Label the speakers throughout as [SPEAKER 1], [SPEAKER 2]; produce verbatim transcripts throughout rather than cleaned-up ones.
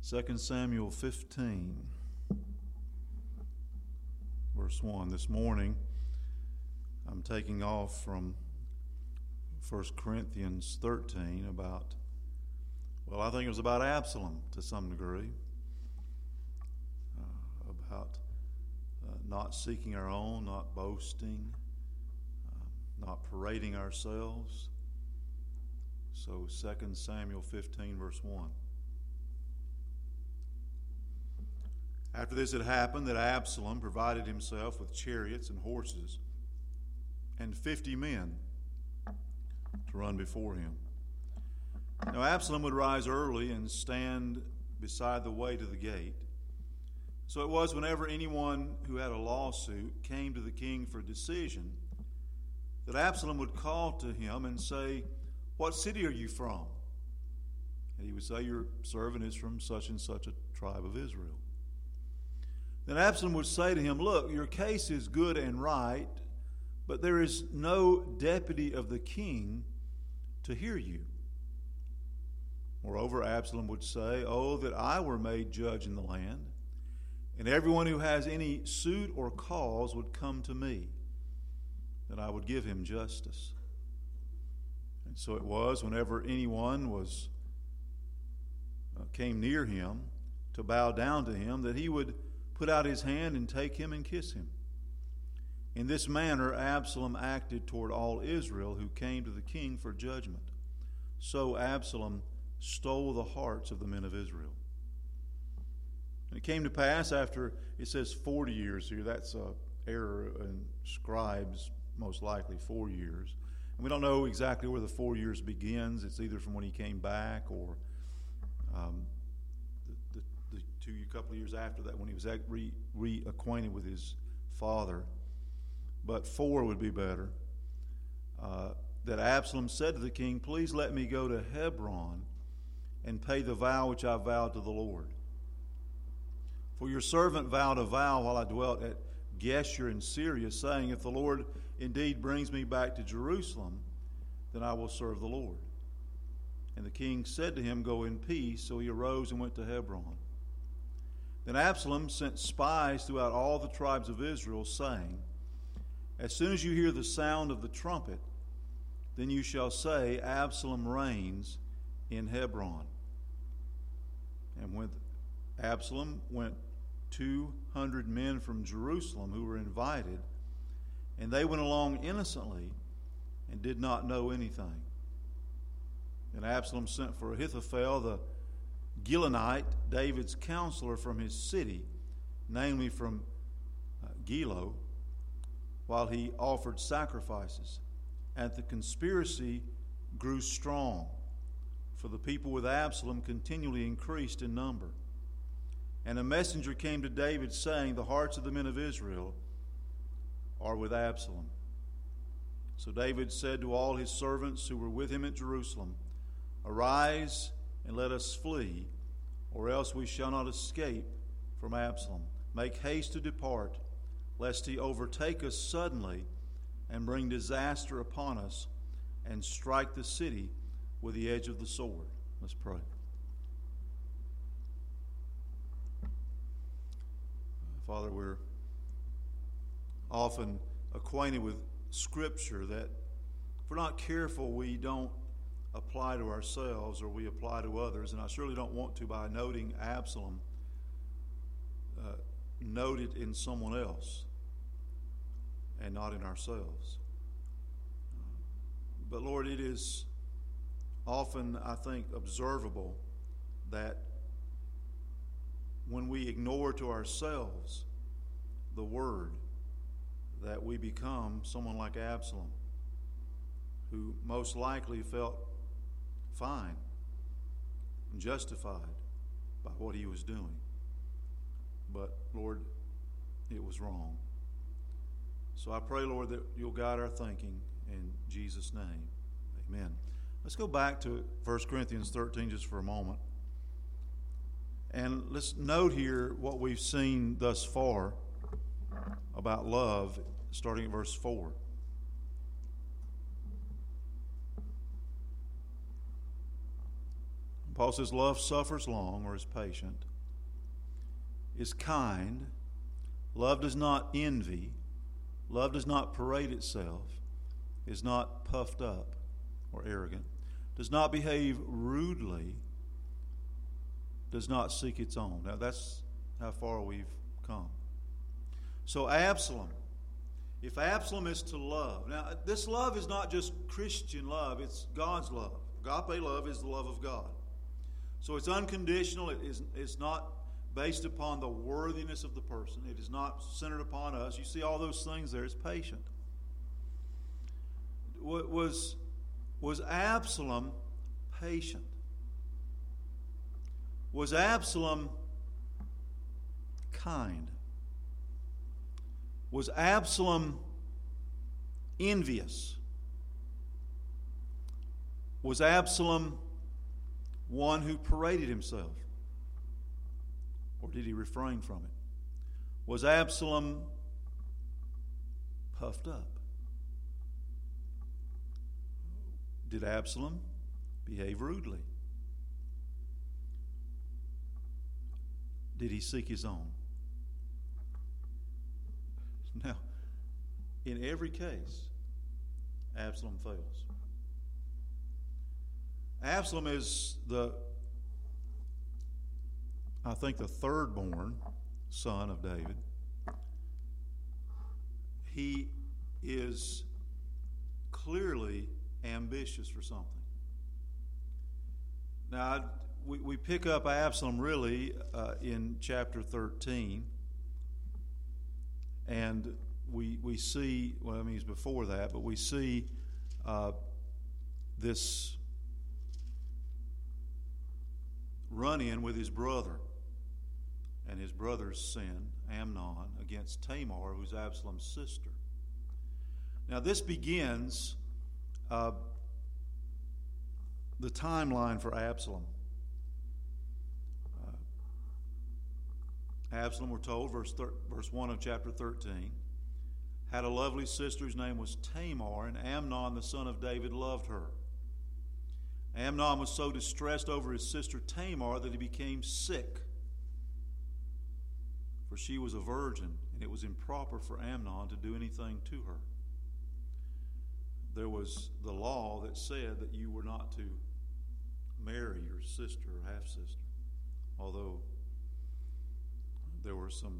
[SPEAKER 1] Second Samuel fifteen, verse one. This morning, I'm taking off from First Corinthians thirteen about, well, I think it was about Absalom to some degree, uh, about uh, not seeking our own, not boasting, uh, not parading ourselves. So Second Samuel fifteen, verse one. After this had happened, that Absalom provided himself with chariots and horses and fifty men to run before him. Now Absalom would rise early and stand beside the way to the gate. So it was whenever anyone who had a lawsuit came to the king for a decision, that Absalom would call to him and say, "What city are you from?" And he would say, "Your servant is from such and such a tribe of Israel." Then Absalom would say to him, "Look, your case is good and right, but there is no deputy of the king to hear you." Moreover, Absalom would say, "Oh, that I were made judge in the land, and everyone who has any suit or cause would come to me, that I would give him justice." And so it was whenever anyone was uh, came near him to bow down to him, that he would put out his hand and take him and kiss him. In this manner Absalom acted toward all Israel who came to the king for judgment. So Absalom stole the hearts of the men of Israel. And it came to pass after, it says forty years here, that's an error in scribes, most likely four years. And we don't know exactly where the four years begins. It's either from when he came back or um, the, the The two a couple of years after that, when he was re, reacquainted with his father. But four would be better. Uh, that Absalom said to the king, "Please let me go to Hebron and pay the vow which I vowed to the Lord. For your servant vowed a vow while I dwelt at Geshur in Syria, saying, if the Lord indeed brings me back to Jerusalem, then I will serve the Lord." And the king said to him, "Go in peace." So he arose and went to Hebron. Then Absalom sent spies throughout all the tribes of Israel, saying, "As soon as you hear the sound of the trumpet, then you shall say, Absalom reigns in Hebron." And with Absalom went two hundred men from Jerusalem who were invited, and they went along innocently and did not know anything. And Absalom sent for Ahithophel the Gilonite, David's counselor from his city, namely from uh, Gilo, while he offered sacrifices. And the conspiracy grew strong, for the people with Absalom continually increased in number. And a messenger came to David, saying, "The hearts of the men of Israel are with Absalom." So David said to all his servants who were with him at Jerusalem, "Arise and let us flee, or else we shall not escape from Absalom. Make haste to depart, lest he overtake us suddenly and bring disaster upon us and strike the city with the edge of the sword." Let's pray. Father, we're often acquainted with Scripture that if we're not careful, we don't apply to ourselves or we apply to others. And I surely don't want to, by noting Absalom, uh, note it in someone else and not in ourselves. But Lord, it is often, I think, observable that when we ignore to ourselves the word, that we become someone like Absalom, who most likely felt fine and justified by what he was doing. But, Lord, it was wrong. So I pray, Lord, that you'll guide our thinking in Jesus' name. Amen. Let's go back to First Corinthians thirteen just for a moment. And let's note here what we've seen thus far about love, starting at verse four. Paul says, love suffers long or is patient, is kind. Love does not envy. Love does not parade itself, is not puffed up or arrogant, does not behave rudely, does not seek its own. Now that's how far we've come. So Absalom, if Absalom is to love, now this love is not just Christian love, it's God's love. Agape love is the love of God. So it's unconditional. It is it's not based upon the worthiness of the person. It is not centered upon us. You see all those things there. It's patient. Was, was Absalom patient? Was Absalom kind? Was Absalom envious? Was Absalom one who paraded himself? Or did he refrain from it? Was Absalom puffed up? Did Absalom behave rudely? Did he seek his own? Now, in every case, Absalom fails. Absalom is the, I think, the third-born son of David. He is clearly ambitious for something. Now, we, we pick up Absalom really uh, in chapter thirteen, and we we see, well, I mean, it's before that, but we see uh, this run-in with his brother and his brother's sin, Amnon, against Tamar, who's Absalom's sister. Now, this begins uh, the timeline for Absalom. Uh, Absalom, we're told, verse, thir- verse one of chapter thirteen, had a lovely sister whose name was Tamar, and Amnon, the son of David, loved her. Amnon was so distressed over his sister Tamar that he became sick, for she was a virgin, and it was improper for Amnon to do anything to her. There was the law that said that you were not to marry your sister or half-sister, although there were some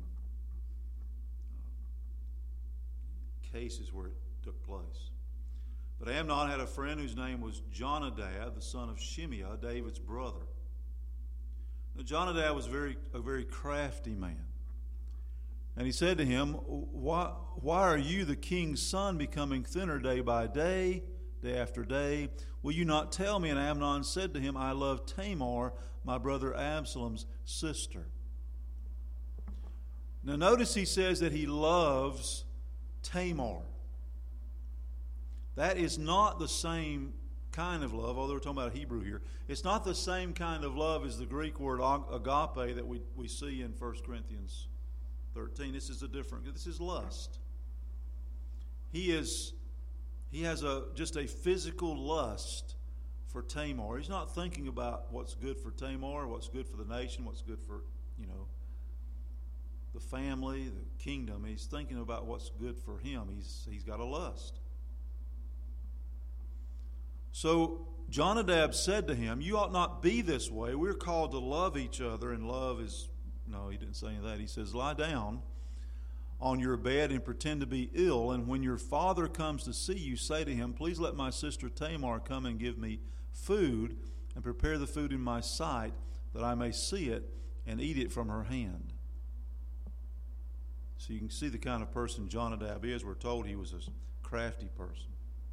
[SPEAKER 1] uh, cases where it took place. But Amnon had a friend whose name was Jonadab, the son of Shimeah, David's brother. Now, Jonadab was very, a very crafty man. And he said to him, why, why are you, the king's son, becoming thinner day by day, day after day? Will you not tell me? And Amnon said to him, I love Tamar, my brother Absalom's sister. Now notice he says that he loves Tamar. That is not the same kind of love, although we're talking about Hebrew here. It's not the same kind of love as the Greek word agape that we, we see in First Corinthians thirteen. This is a different, this is lust. He is, he has a just a physical lust for Tamar. He's not thinking about what's good for Tamar, what's good for the nation, what's good for, you know, the family, the kingdom. He's thinking about what's good for him. He's he's got a lust. So Jonadab said to him, you ought not be this way. We're called to love each other, and love is, no, he didn't say any of that. He says, lie down on your bed and pretend to be ill, and when your father comes to see you, say to him, please let my sister Tamar come and give me food, and prepare the food in my sight, that I may see it and eat it from her hand. So you can see the kind of person Jonadab is. We're told he was a crafty person.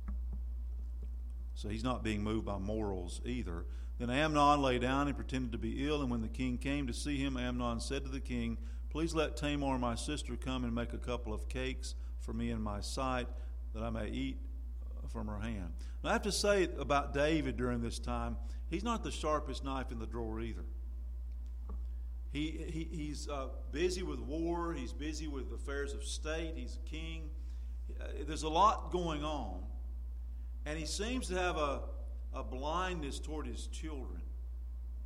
[SPEAKER 1] So he's not being moved by morals either. Then Amnon lay down and pretended to be ill, and when the king came to see him, Amnon said to the king, please let Tamar, my sister, come and make a couple of cakes for me in my sight, that I may eat from her hand. Now, I have to say about David during this time, he's not the sharpest knife in the drawer either. He, he He's uh, busy with war. He's busy with affairs of state. He's a king. Uh, there's a lot going on. And he seems to have a, a blindness toward his children.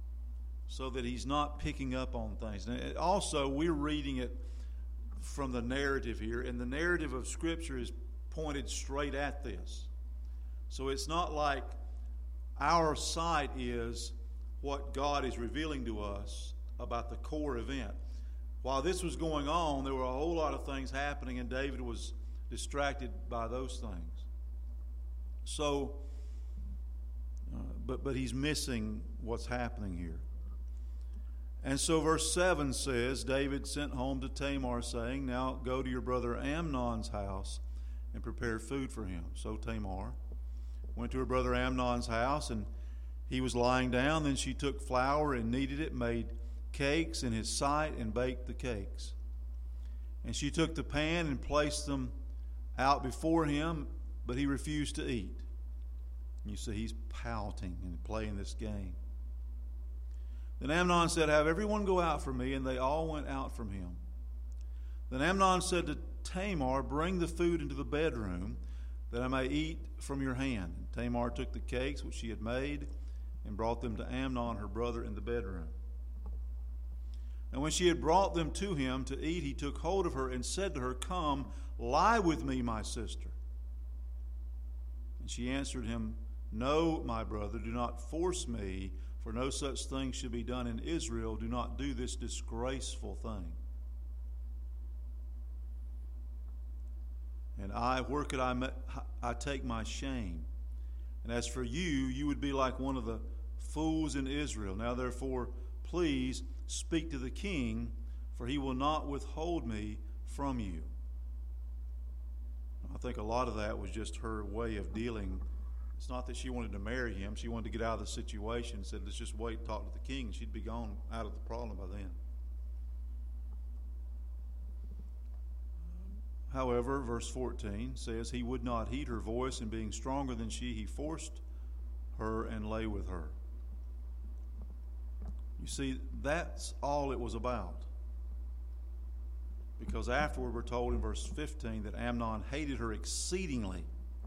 [SPEAKER 1] so that he's not picking up on things. And also, we're reading it from the narrative here, and the narrative of Scripture is pointed straight at this. So it's not like our sight is what God is revealing to us about the core event. While this was going on, there were a whole lot of things happening, and David was distracted by those things. So, uh, but but he's missing what's happening here. And so verse seven says, David sent home to Tamar, saying, now go to your brother Amnon's house and prepare food for him. So Tamar went to her brother Amnon's house, and he was lying down. Then she took flour and kneaded it, made cakes in his sight, and baked the cakes. And she took the pan and placed them out before him, but he refused to eat. And you see, he's pouting and playing this game. Then Amnon said, have everyone go out from me, and they all went out from him. Then Amnon said to Tamar, bring the food into the bedroom, that I may eat from your hand. And Tamar took the cakes which she had made and brought them to Amnon, her brother, in the bedroom. And when she had brought them to him to eat, he took hold of her and said to her, come, lie with me, my sister. And she answered him, no, my brother, do not force me, for no such thing should be done in Israel. Do not do this disgraceful thing. And I, where could I, I take my shame? And as for you, you would be like one of the fools in Israel. Now therefore, please speak to the king, for he will not withhold me from you. I think a lot of that was just her way of dealing. It's not that she wanted to marry him. She wanted to get out of the situation. Said, let's just wait and talk to the king. She'd be gone out of the problem by then. However, verse fourteen says, he would not heed her voice, and being stronger than she, he forced her and lay with her. You see, that's all it was about. Because afterward we're told in verse fifteen that Amnon hated her exceedingly.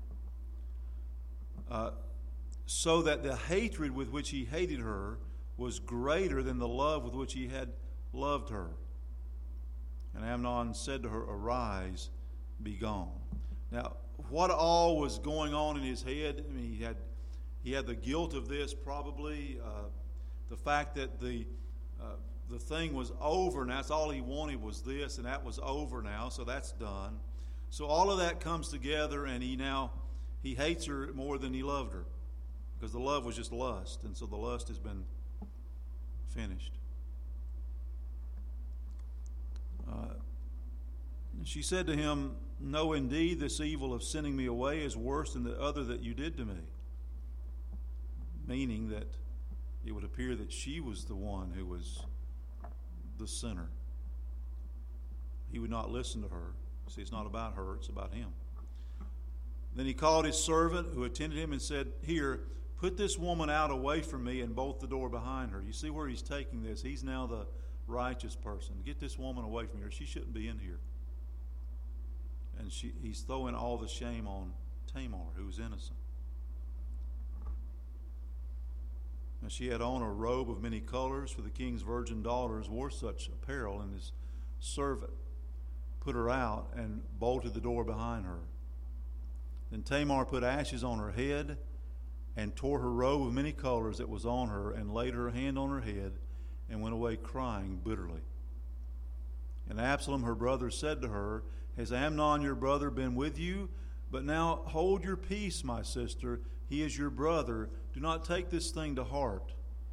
[SPEAKER 1] Uh, so that the hatred with which he hated her was greater than the love with which he had loved her. And Amnon said to her, arise, be gone. Now, what all was going on in his head? I mean, he had he had the guilt of this probably, uh, the fact that the uh, the thing was over, and that's all he wanted was this, and that was over now, so that's done. So all of that comes together, and he now he hates her more than he loved her, because the love was just lust, and so the lust has been finished. Uh, she said to him, no, indeed, this evil of sending me away is worse than the other that you did to me. Meaning that it would appear that she was the one who was the sinner. He would not listen to her. See, it's not about her, it's about him. Then he called his servant who attended him and said, here, put this woman out away from me and bolt the door behind her. You see where he's taking this? He's now the righteous person. Get this woman away from here. She shouldn't be in here. And she, he's throwing all the shame on Tamar, who's innocent. Now she had on a robe of many colors, for the king's virgin daughters wore such apparel, and his servant put her out and bolted the door behind her. Then Tamar put ashes on her head and tore her robe of many colors that was on her, and laid her hand on her head and went away crying bitterly. And Absalom her brother said to her, has Amnon your brother been with you? But now hold your peace, my sister. He is your brother. Do not take this thing to heart.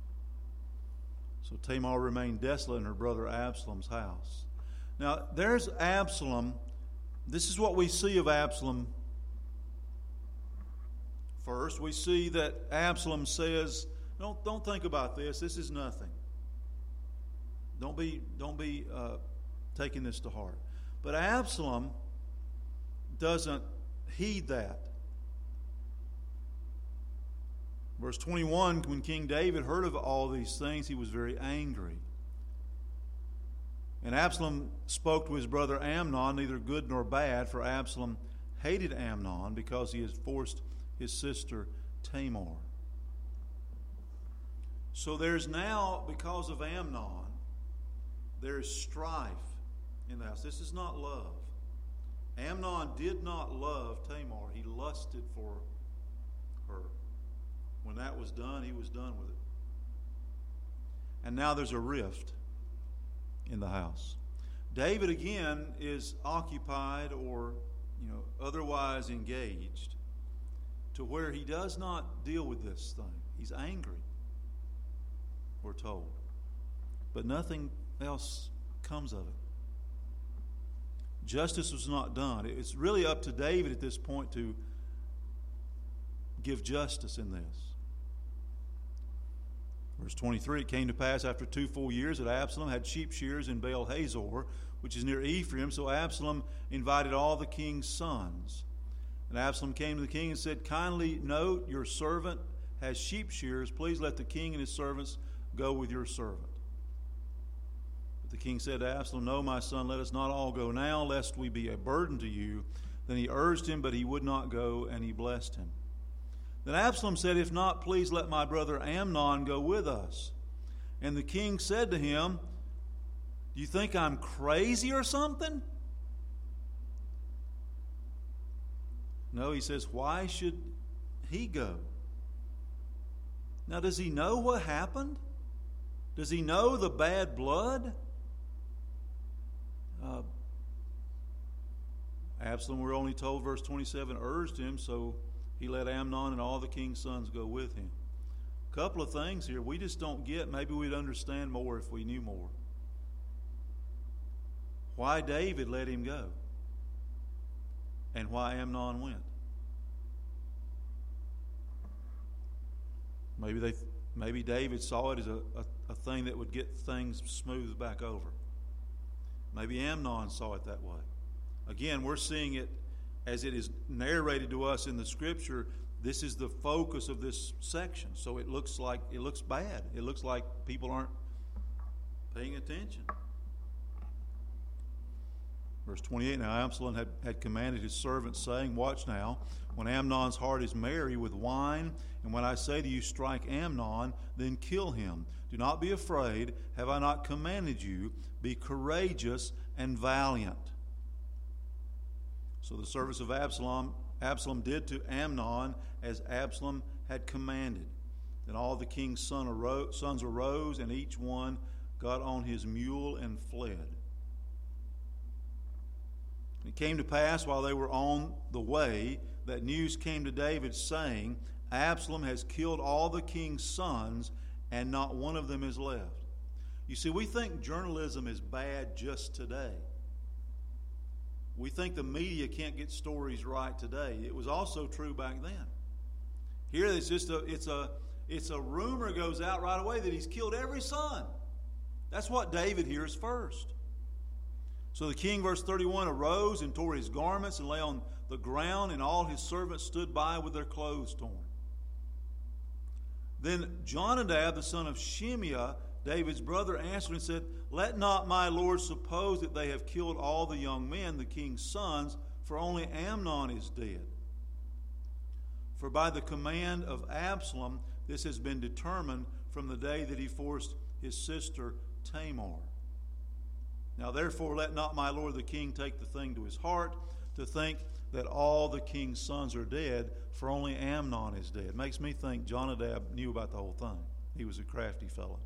[SPEAKER 1] So Tamar remained desolate in her brother Absalom's house. Now there's Absalom. This is what we see of Absalom. First, we see that Absalom says, don't, don't think about this. This is nothing. Don't be, don't be uh, taking this to heart. But Absalom doesn't heed that. Verse twenty-one, when King David heard of all these things, he was very angry. And Absalom spoke to his brother Amnon, neither good nor bad, for Absalom hated Amnon because he had forced his sister Tamar. So there's now, because of Amnon, there's strife in the house. This is not love. Amnon did not love Tamar. He lusted for her. When that was done, he was done with it. And now there's a rift in the house. David again is occupied or, you know, otherwise engaged to where he does not deal with this thing. He's angry, we're told. But nothing else comes of it. Justice was not done. It's really up to David at this point to give justice in this. Verse twenty-three, it came to pass after two full years that Absalom had sheep shears in Baal Hazor, which is near Ephraim. So Absalom invited all the king's sons. And Absalom came to the king and said, kindly note, your servant has sheep shears. Please let the king and his servants go with your servant. But the king said to Absalom, no, my son, let us not all go now, lest we be a burden to you. Then he urged him, but he would not go, and he blessed him. Then Absalom said, if not, please let my brother Amnon go with us. And the king said to him, do you think I'm crazy or something? No, he says, why should he go? Now, does he know what happened? Does he know the bad blood? Uh, Absalom, we're only told, verse twenty-seven, urged him, so he let Amnon and all the king's sons go with him. A couple of things here we just don't get. Maybe we'd understand more if we knew more. Why David let him go and why Amnon went. Maybe they, maybe David saw it as a, a, a thing that would get things smoothed back over. Maybe Amnon saw it that way. Again, we're seeing it as it is narrated to us in the Scripture. This is the focus of this section. So it looks like it looks bad. It looks like people aren't paying attention. Verse twenty-eight, now Absalom had, had commanded his servants, saying, watch now, when Amnon's heart is merry with wine, and when I say to you, strike Amnon, then kill him. Do not be afraid. Have I not commanded you? Be courageous and valiant. So the servants of Absalom, Absalom did to Amnon as Absalom had commanded. Then all the king's son arose, sons arose, and each one got on his mule and fled. It came to pass while they were on the way that news came to David saying, Absalom has killed all the king's sons and not one of them is left. You see, we think journalism is bad just today. We think the media can't get stories right today. It was also true back then. Here it's just a it's a it's a rumor goes out right away that he's killed every son. That's what David hears first. So the king, verse thirty-one, arose and tore his garments and lay on the ground, and all his servants stood by with their clothes torn. Then Jonadab, the son of Shimeah, David's brother, answered and said, let not my lord suppose that they have killed all the young men, the king's sons, for only Amnon is dead. For by the command of Absalom, this has been determined from the day that he forced his sister Tamar. Now therefore let not my lord the king take the thing to his heart, to think that all the king's sons are dead, for only Amnon is dead. Makes me think Jonadab knew about the whole thing. He was a crafty fellow.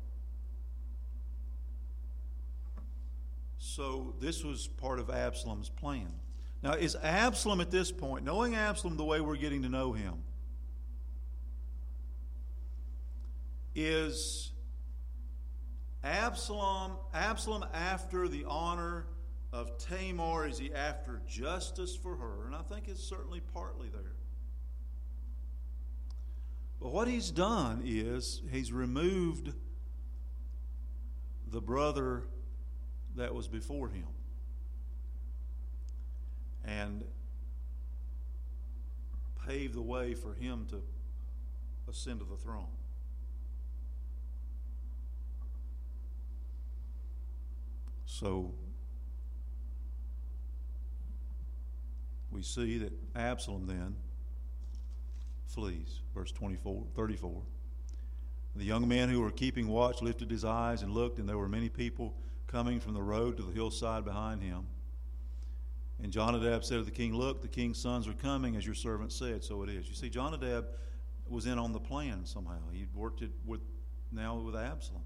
[SPEAKER 1] So this was part of Absalom's plan. Now is Absalom at this point, knowing Absalom the way we're getting to know him, is Absalom, Absalom after the honor of Tamar? Is he after justice for her? And I think it's certainly partly there. But what he's done is he's removed the brother that was before him and paved the way for him to ascend to the throne. So we see that Absalom then flees. Verse twenty-four, thirty-four. The young man who were keeping watch lifted his eyes and looked, and there were many people coming from the road to the hillside behind him. And Jonadab said to the king, "Look, the king's sons are coming, as your servant said." So it is. You see, Jonadab was in on the plan somehow. He worked it with now with Absalom.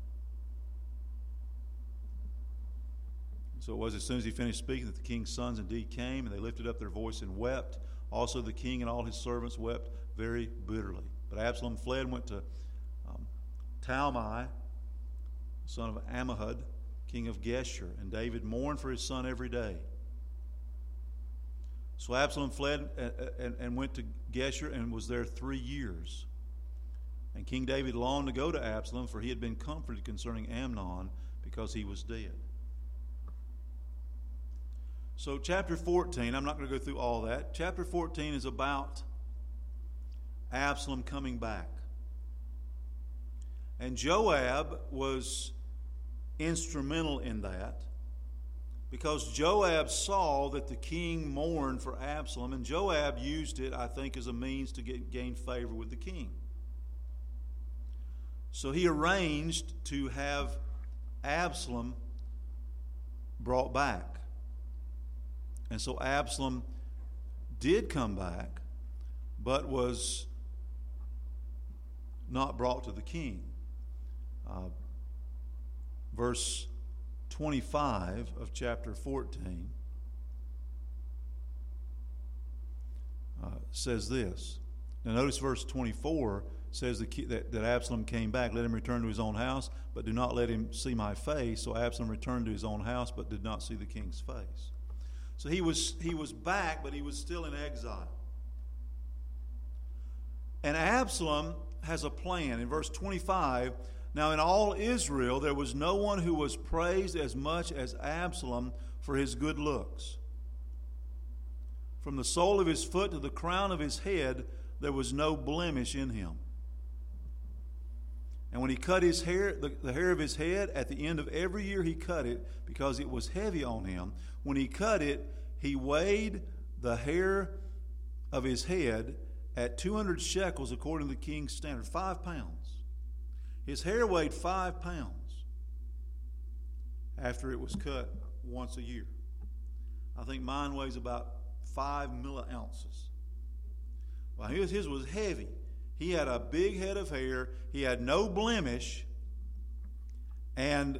[SPEAKER 1] So it was as soon as he finished speaking that the king's sons indeed came, and they lifted up their voice and wept. Also the king and all his servants wept very bitterly. But Absalom fled and went to um, Talmai, son of Ammihud, king of Geshur, and David mourned for his son every day. So Absalom fled and, and, and went to Geshur and was there three years. And King David longed to go to Absalom, for he had been comforted concerning Amnon, because he was dead. So chapter fourteen, I'm not going to go through all that. Chapter fourteen is about Absalom coming back. And Joab was instrumental in that, because Joab saw that the king mourned for Absalom, and Joab used it, I think, as a means to get, gain favor with the king. So he arranged to have Absalom brought back. And so Absalom did come back, but was not brought to the king. Uh, verse twenty-five of chapter fourteen uh, says this. Now notice verse twenty-four says that, that Absalom came back. "Let him return to his own house, but do not let him see my face." So Absalom returned to his own house, but did not see the king's face. So he was, he was back, but he was still in exile. And Absalom has a plan. In verse twenty-five, "Now in all Israel there was no one who was praised as much as Absalom for his good looks. From the sole of his foot to the crown of his head there was no blemish in him. And when he cut his hair, the, the hair of his head, at the end of every year he cut it, because it was heavy on him. When he cut it, he weighed the hair of his head at two hundred shekels according to the king's standard." Five pounds. His hair weighed five pounds after it was cut once a year. I think mine weighs about five milliounces. Well, his, his was heavy. He had a big head of hair. He had no blemish. And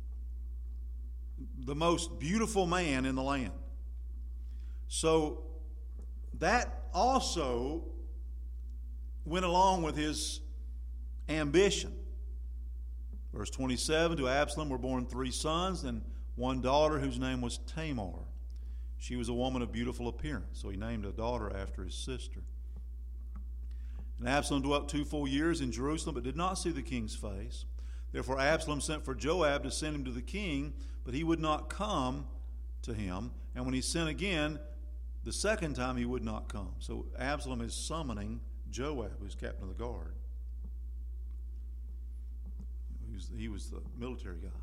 [SPEAKER 1] the most beautiful man in the land. So that also went along with his ambition. Verse twenty-seven, "To Absalom were born three sons and one daughter whose name was Tamar. She was a woman of beautiful appearance." So he named a daughter after his sister. "And Absalom dwelt two full years in Jerusalem, but did not see the king's face. Therefore Absalom sent for Joab to send him to the king, but he would not come to him. And when he sent again, the second time he would not come." So Absalom is summoning Joab, who's captain of the guard. He was, he was the military guy.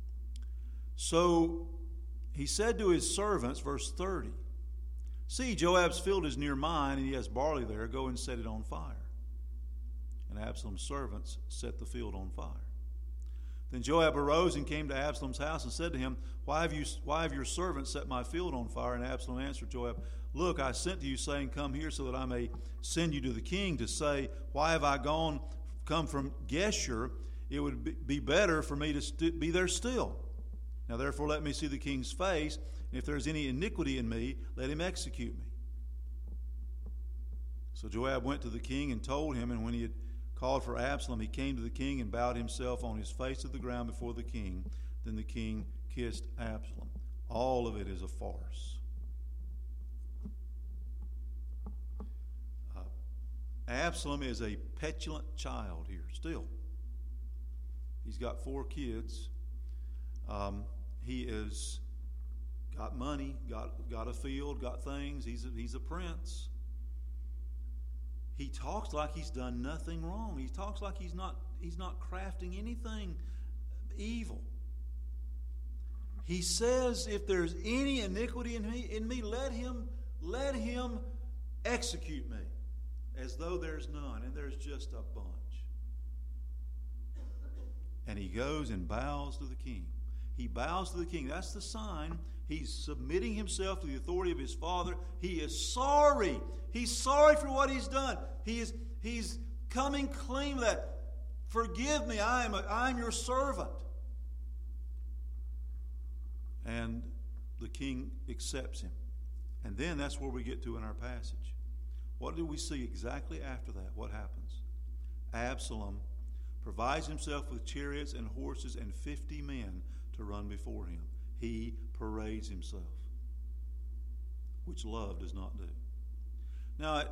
[SPEAKER 1] So he said to his servants, verse thirty, "See, Joab's field is near mine, and he has barley there. Go and set it on fire." And Absalom's servants set the field on fire. Then Joab arose and came to Absalom's house and said to him, Why have you, why have your servants set my field on fire? And Absalom answered Joab, "Look, I sent to you, saying, Come here, so that I may send you to the king to say, Why have I gone, come from Geshur? It would be better for me to st- be there still. Now therefore let me see the king's face, and if there is any iniquity in me, let him execute me." So Joab went to the king and told him, and when he had called for Absalom, he came to the king and bowed himself on his face to the ground before the king. Then the king kissed Absalom. All of it is a farce. Uh, Absalom is a petulant child here still. He's got four kids. Um, he is got money, got got a field, got things. He's a, he's a prince. He talks like he's done nothing wrong. He talks like he's not he's not crafting anything evil. He says, if there's any iniquity in me, in me, let him let him execute me, as though there's none, and there's just a bunch. And he goes and bows to the king. He bows to the king. That's the sign. He's submitting himself to the authority of his father. He is sorry. He's sorry for what he's done. He is he's coming clean with that. Forgive me. I am a, I am your servant. And the king accepts him. And then that's where we get to in our passage. What do we see exactly after that? What happens? Absalom provides himself with chariots and horses and fifty men to run before him. He parades himself, which love does not do. Now,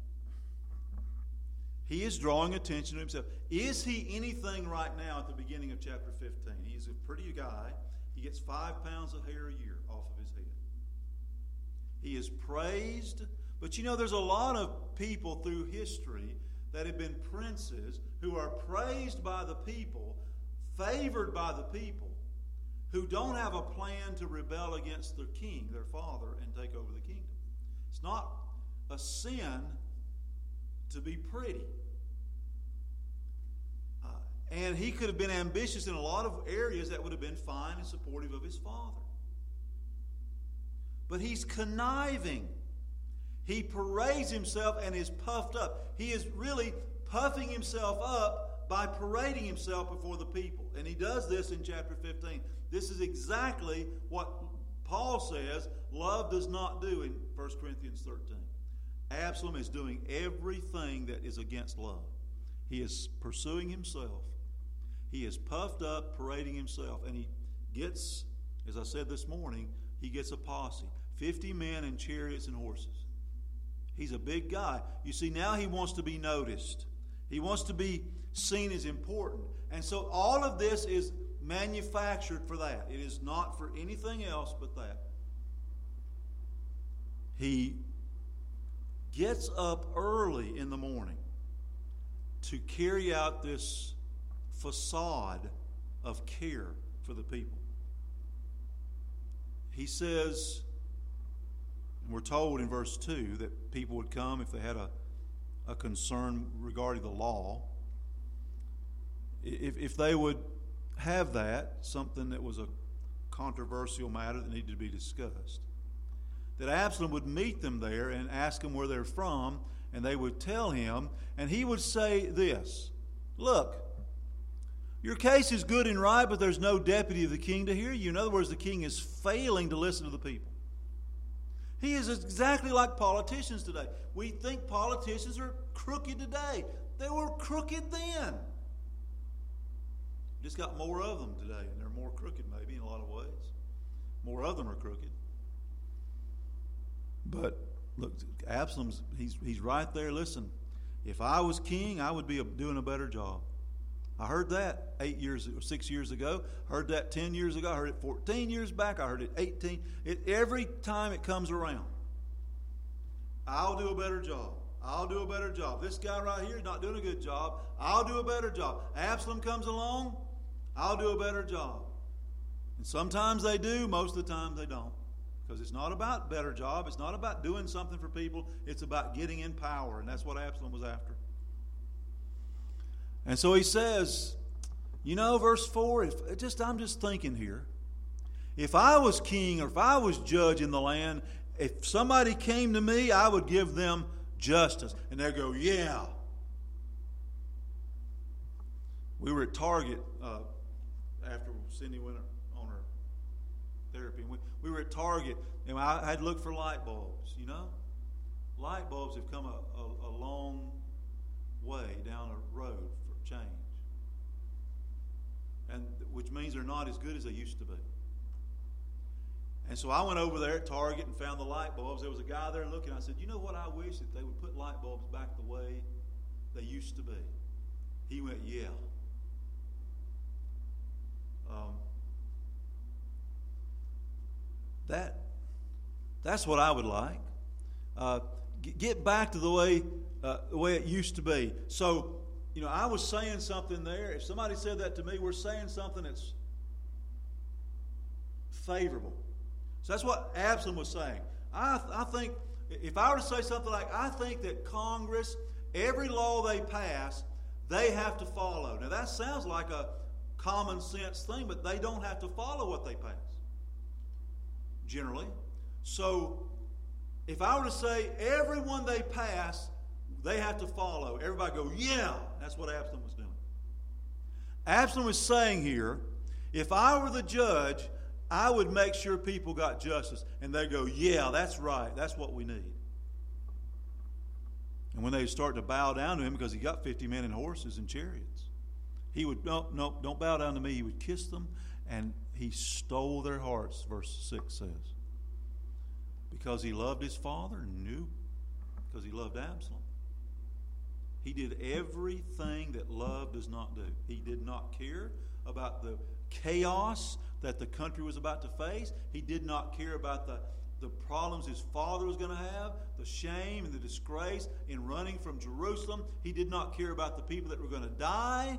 [SPEAKER 1] he is drawing attention to himself. Is he anything right now at the beginning of chapter fifteen? He's a pretty guy. He gets five pounds of hair a year off of his head. He is praised. But you know, there's a lot of people through history that have been princes who are praised by the people, favored by the people, who don't have a plan to rebel against their king, their father, and take over the kingdom. It's not a sin to be pretty. Uh, and he could have been ambitious in a lot of areas that would have been fine and supportive of his father. But he's conniving. He parades himself and is puffed up. He is really puffing himself up by parading himself before the people. And he does this in chapter fifteen. This is exactly what Paul says love does not do in First Corinthians thirteen. Absalom is doing everything that is against love. He is pursuing himself. He is puffed up, parading himself. And he gets, as I said this morning, he gets a posse. fifty men and chariots and horses. He's a big guy. You see, now he wants to be noticed. He wants to be seen as important. And so all of this is manufactured for that. It is not for anything else but that. He gets up early in the morning to carry out this facade of care for the people. He says, and we're told in verse two that people would come if they had a, a concern regarding the law. If, if they would have that, something that was a controversial matter that needed to be discussed, that Absalom would meet them there and ask them where they're from, and they would tell him, and he would say this, look, your case is good and right, but there's no deputy of the king to hear you. In other words, the king is failing to listen to the people. He is exactly like politicians today. We think politicians are crooked today. They were crooked then. Just got more of them today, and they're more crooked maybe in a lot of ways. More of them are crooked. But look, Absalom's, he's, he's right there. Listen, if I was king, I would be doing a better job. I heard that eight years or six years ago. Heard that ten years ago. I heard it fourteen years back. I heard it eighteen. It, every time it comes around, I'll do a better job. I'll do a better job. This guy right here is not doing a good job. I'll do a better job. Absalom comes along, I'll do a better job. And sometimes they do. Most of the time they don't. Because it's not about better job. It's not about doing something for people. It's about getting in power. And that's what Absalom was after. And so he says, you know, verse four, if just I'm just thinking here. If I was king or if I was judge in the land, if somebody came to me, I would give them justice. And they go, yeah. We were at Target uh, after Cindy went on her therapy. We, we were at Target, and I had to look for light bulbs, you know. Light bulbs have come a, a, a long way down a road for change. And which means they're not as good as they used to be. And so I went over there at Target and found the light bulbs. There was a guy there looking. I said, you know what, I wish that they would put light bulbs back the way they used to be. He went, yeah. Um, that, that's what I would like. Uh, g- get back to the way, uh, the way it used to be. So, you know, I was saying something there. If somebody said that to me, we're saying something that's favorable. So that's what Absalom was saying. I, I think, if I were to say something like, I think that Congress, every law they pass, they have to follow. Now that sounds like a common sense thing, but they don't have to follow what they pass, generally. So if I were to say everyone they pass, they have to follow, everybody go, yeah, that's what Absalom was doing. Absalom was saying here, if I were the judge, I would make sure people got justice. And they go, yeah, that's right, that's what we need. And when they start to bow down to him, because he got fifty men and horses and chariots, he would, no, no, don't bow down to me. He would kiss them, and he stole their hearts, verse six says. Because he loved his father? No. Because he loved Absalom. He did everything that love does not do. He did not care about the chaos that the country was about to face. He did not care about the, the problems his father was going to have, the shame and the disgrace in running from Jerusalem. He did not care about the people that were going to die.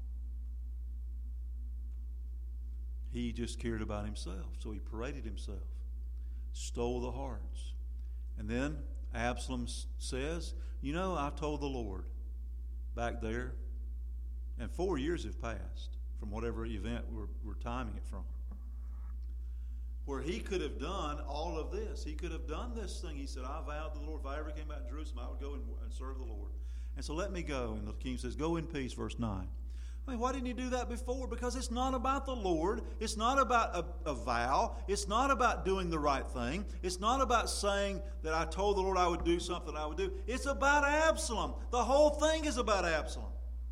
[SPEAKER 1] He just cared about himself. So he paraded himself, stole the hearts. And then Absalom says, you know, I told the Lord back there, and four years have passed from whatever event we're, we're timing it from, where he could have done all of this. He could have done this thing. He said, I vowed to the Lord, if I ever came back to Jerusalem, I would go and, and serve the Lord. And so let me go. And the king says, go in peace, verse nine. I mean, why didn't he do that before? Because it's not about the Lord. It's not about a, a vow. It's not about doing the right thing. It's not about saying that I told the Lord I would do something I would do. It's about Absalom. The whole thing is about Absalom.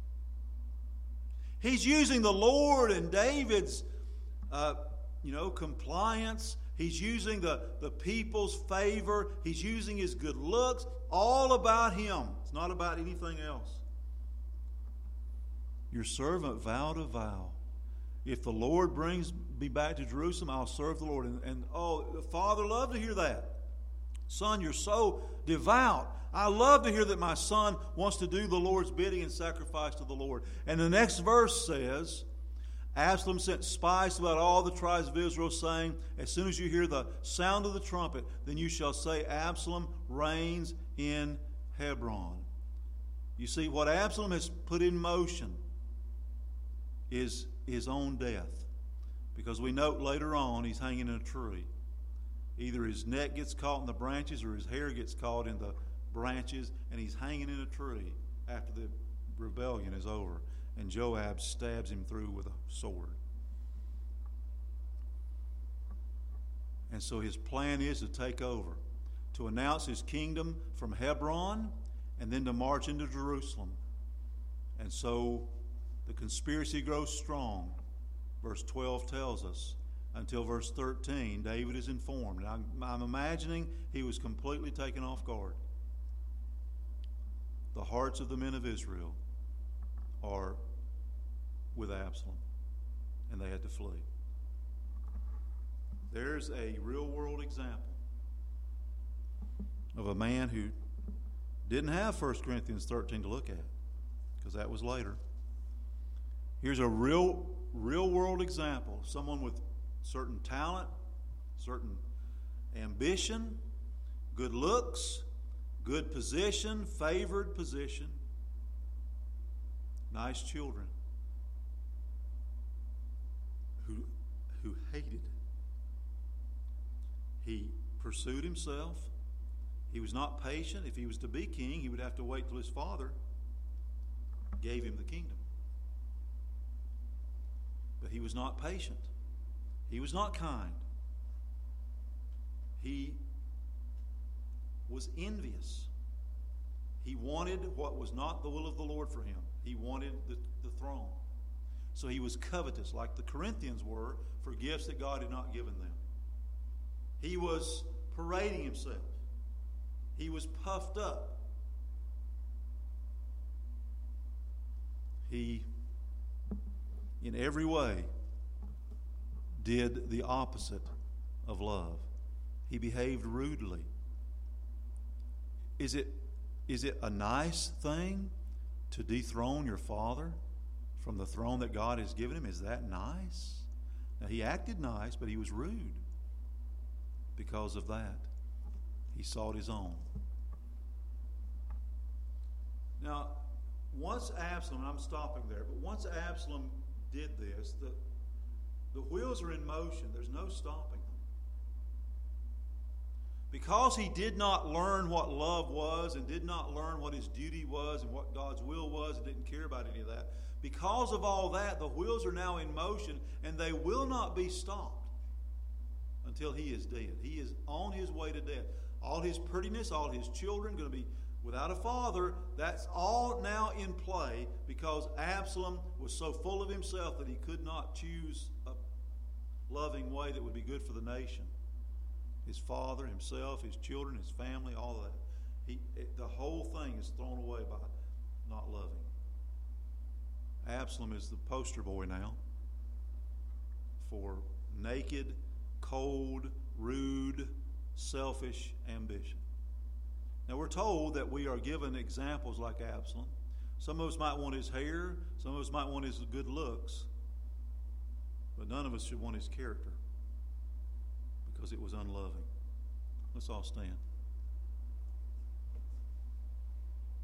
[SPEAKER 1] He's using the Lord and David's, uh, you know, compliance. He's using the, the people's favor. He's using his good looks. All about him. It's not about anything else. Your servant vowed a vow. If the Lord brings me back to Jerusalem, I'll serve the Lord. And, and oh, the Father loved to hear that. Son, you're so devout. I love to hear that my son wants to do the Lord's bidding and sacrifice to the Lord. And the next verse says, Absalom sent spies throughout all the tribes of Israel, saying, as soon as you hear the sound of the trumpet, then you shall say, Absalom reigns in Hebron. You see, what Absalom has put in motion is his own death. Because we note later on he's hanging in a tree. Either his neck gets caught in the branches or his hair gets caught in the branches, and he's hanging in a tree after the rebellion is over. And Joab stabs him through with a sword. And so his plan is to take over, to announce his kingdom from Hebron, and then to march into Jerusalem. And so the conspiracy grows strong. Verse twelve tells us, until verse thirteen, David is informed. And I'm, I'm imagining he was completely taken off guard. The hearts of the men of Israel are with Absalom, and they had to flee. There's a real-world example of a man who didn't have First Corinthians thirteen to look at, because that was later. Here's a real, real-world example of someone with certain talent, certain ambition, good looks, good position, favored position, nice children, who, who hated. He pursued himself. He was not patient. If he was to be king, he would have to wait till his father gave him the kingdom. But he was not patient. He was not kind. He was envious. He wanted what was not the will of the Lord for him. He wanted the, the throne. So he was covetous, like the Corinthians were, for gifts that God had not given them. He was parading himself. He was puffed up. He, in every way, did the opposite of love. He behaved rudely. Is it, is it a nice thing to dethrone your father from the throne that God has given him? Is that nice? Now, he acted nice, but he was rude. Because of that, he sought his own. Now, once Absalom, and I'm stopping there, but once Absalom did this, the, the wheels are in motion. There's no stopping them. Because he did not learn what love was and did not learn what his duty was and what God's will was and didn't care about any of that, because of all that, the wheels are now in motion and they will not be stopped until he is dead. He is on his way to death. All his prettiness, all his children going to be without a father. That's all now in play because Absalom was so full of himself that he could not choose a loving way that would be good for the nation. His father, himself, his children, his family, all of that. He, it, the whole thing is thrown away by not loving. Absalom is the poster boy now for naked, cold, rude, selfish ambition. Now we're told that we are given examples like Absalom. Some of us might want his hair, some of us might want his good looks, but none of us should want his character because it was unloving. Let's all stand.